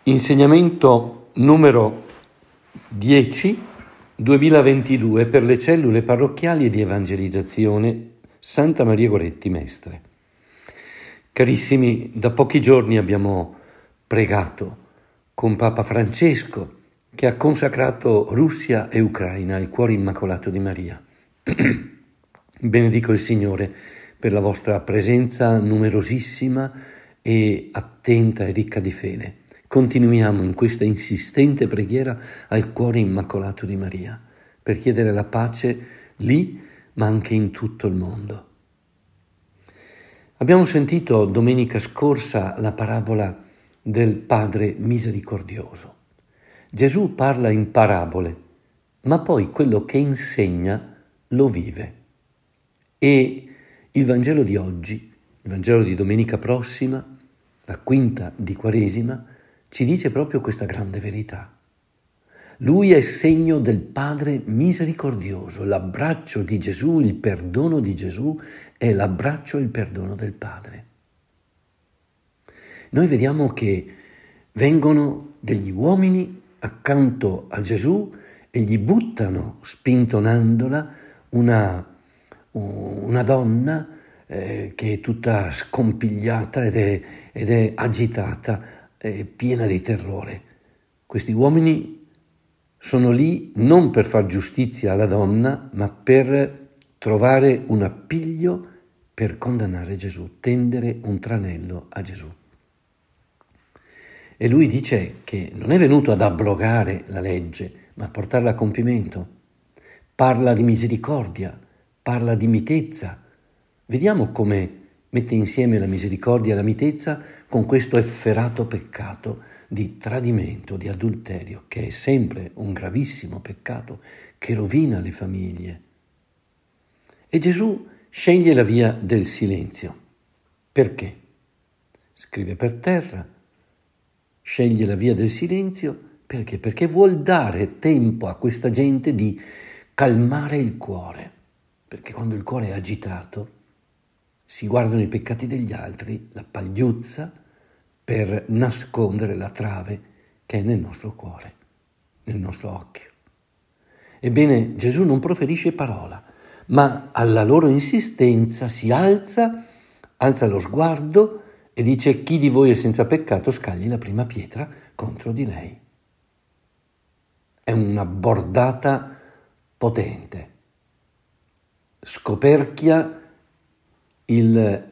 Insegnamento numero 10, 2022 per le cellule parrocchiali di evangelizzazione Santa Maria Goretti Mestre. Carissimi, da pochi giorni abbiamo pregato con Papa Francesco che ha consacrato Russia e Ucraina al cuore immacolato di Maria. Benedico il Signore per la vostra presenza numerosissima e attenta e ricca di fede. Continuiamo in questa insistente preghiera al cuore immacolato di Maria, per chiedere la pace lì, ma anche in tutto il mondo. Abbiamo sentito domenica scorsa la parabola del Padre misericordioso. Gesù parla in parabole, ma poi quello che insegna lo vive. E il Vangelo di oggi, il Vangelo di domenica prossima, la quinta di Quaresima, ci dice proprio questa grande verità. Lui è segno del Padre misericordioso, l'abbraccio di Gesù, il perdono di Gesù è l'abbraccio e il perdono del Padre. Noi vediamo che vengono degli uomini accanto a Gesù e gli buttano, spintonandola, una donna che è tutta scompigliata ed è agitata, piena di terrore. Questi uomini sono lì non per far giustizia alla donna, ma per trovare un appiglio per condannare Gesù, tendere un tranello a Gesù. E lui dice che non è venuto ad abrogare la legge, ma a portarla a compimento. Parla di misericordia, parla di mitezza. Vediamo come mette insieme la misericordia e la mitezza con questo efferato peccato di tradimento, di adulterio, che è sempre un gravissimo peccato che rovina le famiglie. E Gesù sceglie la via del silenzio. Perché? Scrive per terra, sceglie la via del silenzio perché? Perché vuol dare tempo a questa gente di calmare il cuore, perché quando il cuore è agitato si guardano i peccati degli altri, la pagliuzza, per nascondere la trave che è nel nostro cuore, nel nostro occhio. Ebbene, Gesù non proferisce parola, ma alla loro insistenza si alza lo sguardo e dice: chi di voi è senza peccato scagli la prima pietra contro di lei. È una bordata potente, scoperchia il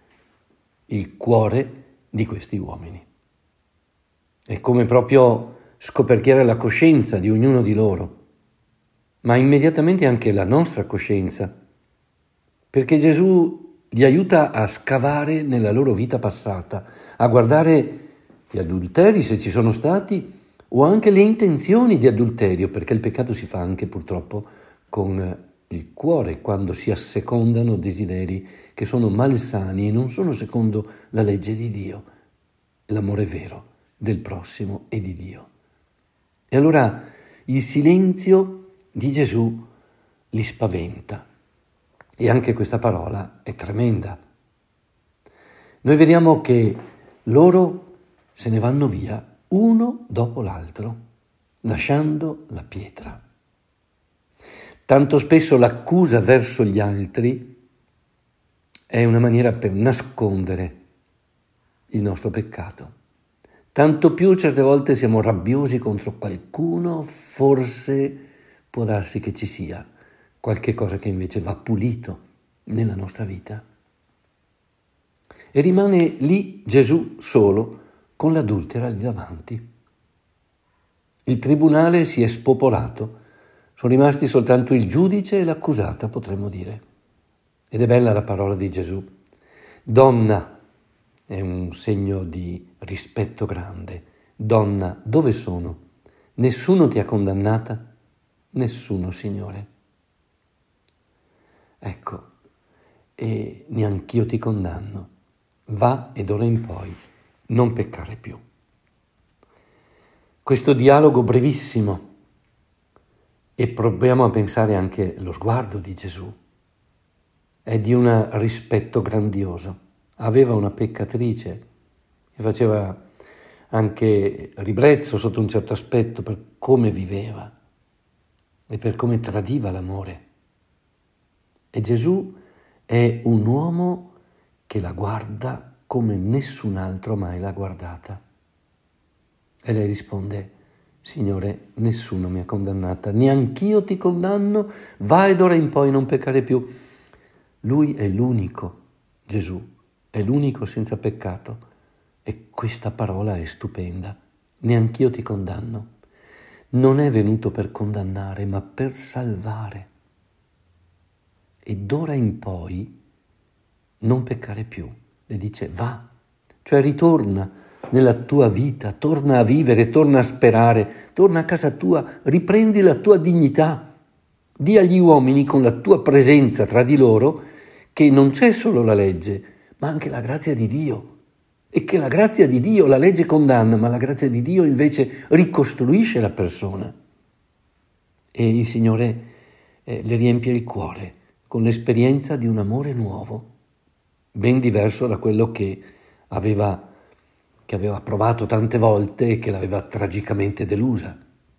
cuore di questi uomini. È come proprio scoperchiare la coscienza di ognuno di loro, ma immediatamente anche la nostra coscienza, perché Gesù li aiuta a scavare nella loro vita passata, a guardare gli adulteri se ci sono stati o anche le intenzioni di adulterio, perché il peccato si fa anche purtroppo con il cuore, quando si assecondano desideri che sono malsani e non sono secondo la legge di Dio, l'amore vero del prossimo e di Dio. E allora il silenzio di Gesù li spaventa. E anche questa parola è tremenda. Noi vediamo che loro se ne vanno via uno dopo l'altro, lasciando la pietra. Tanto spesso l'accusa verso gli altri è una maniera per nascondere il nostro peccato. Tanto più certe volte siamo rabbiosi contro qualcuno, forse può darsi che ci sia qualche cosa che invece va pulito nella nostra vita. E rimane lì Gesù solo con l'adultera lì davanti. Il tribunale si è spopolato. Sono rimasti soltanto il giudice e l'accusata, potremmo dire. Ed è bella la parola di Gesù. Donna, è un segno di rispetto grande. Donna, dove sono? Nessuno ti ha condannata? Nessuno, Signore. Ecco, e neanch'io ti condanno. Va ed ora in poi non peccare più. Questo dialogo brevissimo. E proviamo a pensare anche allo sguardo di Gesù. È di un rispetto grandioso. Aveva una peccatrice e faceva anche ribrezzo sotto un certo aspetto per come viveva e per come tradiva l'amore. E Gesù è un uomo che la guarda come nessun altro mai l'ha guardata. E lei risponde: Signore, nessuno mi ha condannata, neanch'io ti condanno, vai d'ora in poi non peccare più. Lui è l'unico, Gesù, è l'unico senza peccato. E questa parola è stupenda. Neanch'io ti condanno. Non è venuto per condannare, ma per salvare. E d'ora in poi non peccare più. Le dice: va, cioè ritorna nella tua vita, torna a vivere, torna a sperare, torna a casa tua, riprendi la tua dignità. Dì agli uomini con la tua presenza tra di loro che non c'è solo la legge, ma anche la grazia di Dio. E che la grazia di Dio, la legge condanna, ma la grazia di Dio invece ricostruisce la persona. E il Signore le riempie il cuore con l'esperienza di un amore nuovo, ben diverso da quello che aveva provato tante volte e che l'aveva tragicamente delusa.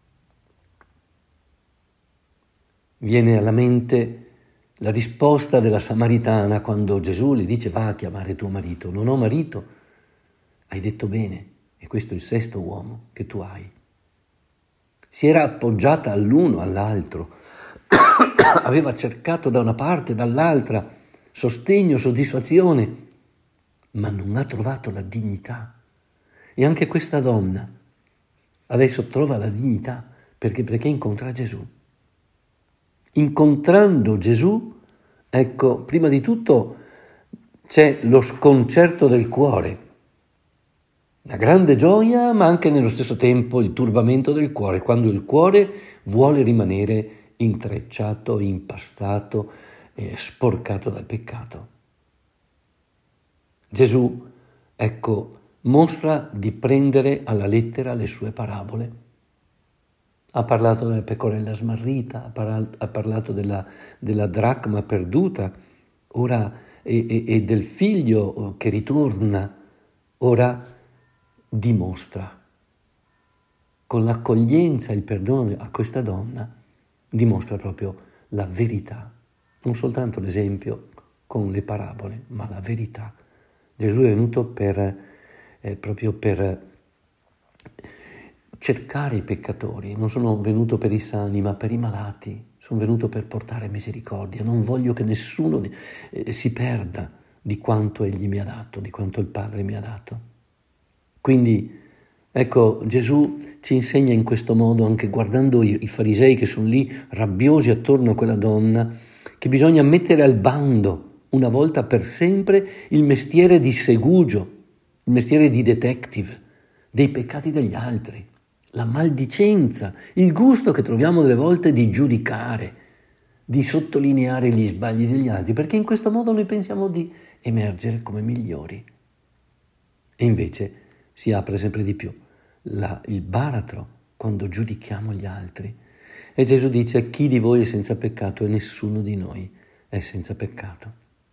Viene alla mente la risposta della Samaritana quando Gesù le dice: va a chiamare tuo marito. Non ho marito. Hai detto bene, e questo è il sesto uomo che tu hai. Si era appoggiata all'uno, all'altro, aveva cercato da una parte, dall'altra, sostegno, soddisfazione, ma non ha trovato la dignità. E anche questa donna adesso trova la dignità perché incontra Gesù. Incontrando Gesù, ecco, prima di tutto c'è lo sconcerto del cuore, la grande gioia, ma anche nello stesso tempo il turbamento del cuore, quando il cuore vuole rimanere intrecciato, impastato e sporcato dal peccato. Gesù, ecco, mostra di prendere alla lettera le sue parabole. Ha parlato della pecorella smarrita, ha parlato della dracma perduta, ora e del figlio che ritorna, ora dimostra, con l'accoglienza e il perdono a questa donna, dimostra proprio la verità, non soltanto l'esempio con le parabole, ma la verità. Gesù è venuto proprio per cercare i peccatori, non sono venuto per i sani, ma per i malati, sono venuto per portare misericordia, non voglio che nessuno si perda di quanto Egli mi ha dato, di quanto il Padre mi ha dato. Quindi, ecco, Gesù ci insegna in questo modo, anche guardando i farisei che sono lì rabbiosi attorno a quella donna, che bisogna mettere al bando, una volta per sempre, il mestiere di segugio, il mestiere di detective, dei peccati degli altri, la maldicenza, il gusto che troviamo delle volte di giudicare, di sottolineare gli sbagli degli altri, perché in questo modo noi pensiamo di emergere come migliori. E invece si apre sempre di più il baratro quando giudichiamo gli altri. E Gesù dice: chi di voi è senza peccato? E nessuno di noi è senza peccato.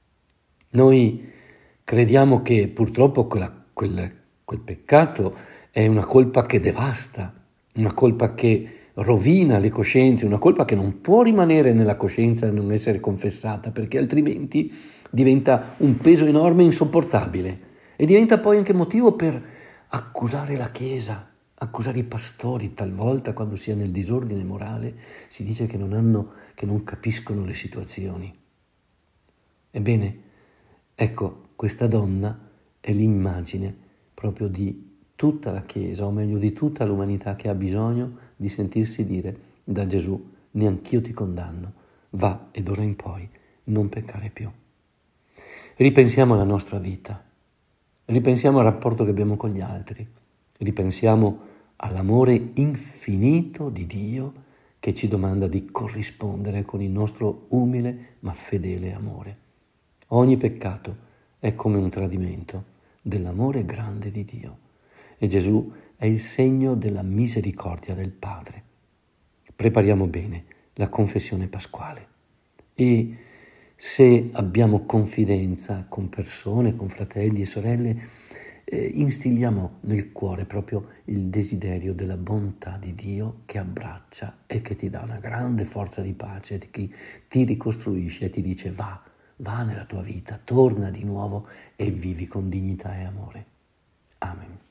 Noi crediamo che purtroppo quel peccato è una colpa che devasta, una colpa che rovina le coscienze, una colpa che non può rimanere nella coscienza e non essere confessata, perché altrimenti diventa un peso enorme e insopportabile e diventa poi anche motivo per accusare la Chiesa, accusare i pastori. Talvolta, quando si è nel disordine morale, si dice che non capiscono le situazioni. Ebbene, ecco, questa donna è l'immagine proprio di tutta la Chiesa, o meglio di tutta l'umanità, che ha bisogno di sentirsi dire da Gesù: neanch'io ti condanno, va e d'ora in poi non peccare più. Ripensiamo alla nostra vita. Ripensiamo al rapporto che abbiamo con gli altri, ripensiamo all'amore infinito di Dio che ci domanda di corrispondere con il nostro umile ma fedele amore. Ogni peccato è come un tradimento dell'amore grande di Dio e Gesù è il segno della misericordia del Padre. Prepariamo bene la confessione pasquale e se abbiamo confidenza con persone, con fratelli e sorelle, instilliamo nel cuore proprio il desiderio della bontà di Dio che abbraccia e che ti dà una grande forza di pace, che ti ricostruisce e ti dice va nella tua vita, torna di nuovo e vivi con dignità e amore. Amen.